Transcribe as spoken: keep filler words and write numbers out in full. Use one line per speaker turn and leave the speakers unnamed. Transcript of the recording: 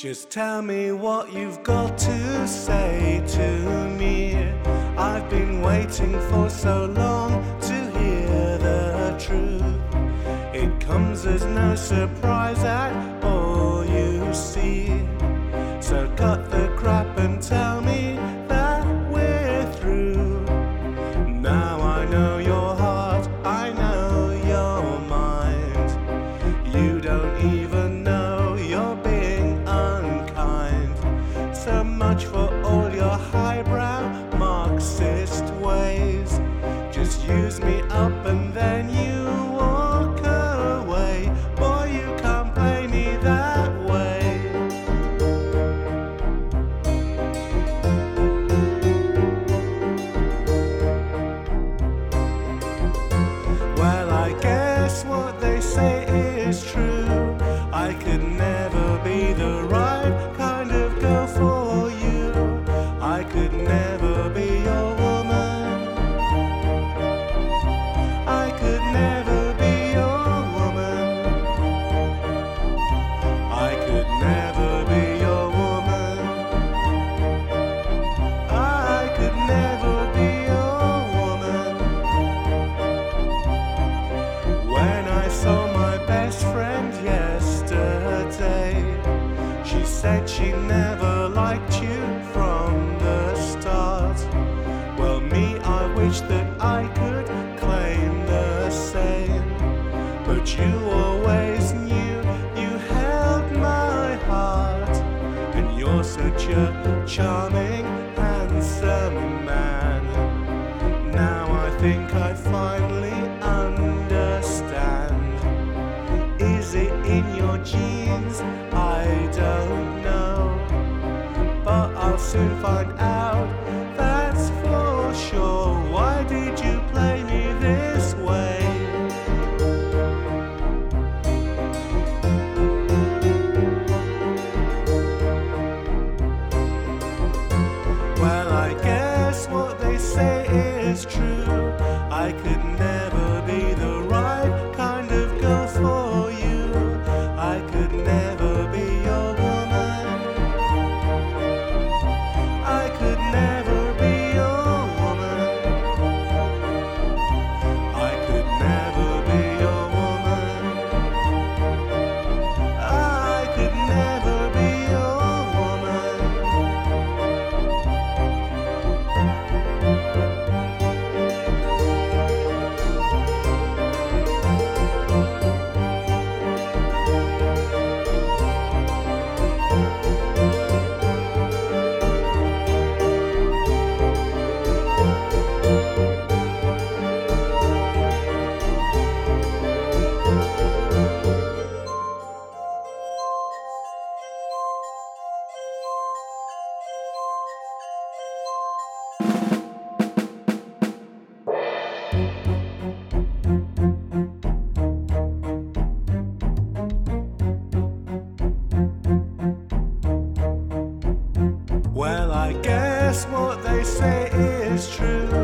Just tell me what you've got to say to me. I've been waiting for so long to hear the truth. It comes as no surprise at all, you see. So cut the crap and tell me that we're through. Now I know your heart, I know your mind. You don't even know you're being unkind. So much for all your highbrow Marxist ways. Just use me up and then you walk away. Boy, you can't play me that way. Well, I guess what they say is true. I could never be the right kind of girl for you. I could never be your woman. I could never be your woman. I could never be your woman. I could never be your woman. When I saw my best friend yesterday, she said she never liked you from the start. Well, me, I wish that I could claim the same. But you always knew you held my heart. And you're such a charming, handsome man. Now I think I finally understand. Is it in your genes? I don't know. But I'll soon find out, that's for sure. Why did you play me this way? Well, I guess what they say is true. I could never be the right kind of girl for you. I could never be your woman. I could never be your woman. I could never be your woman. I could never be your woman. Well, I guess what they say is true.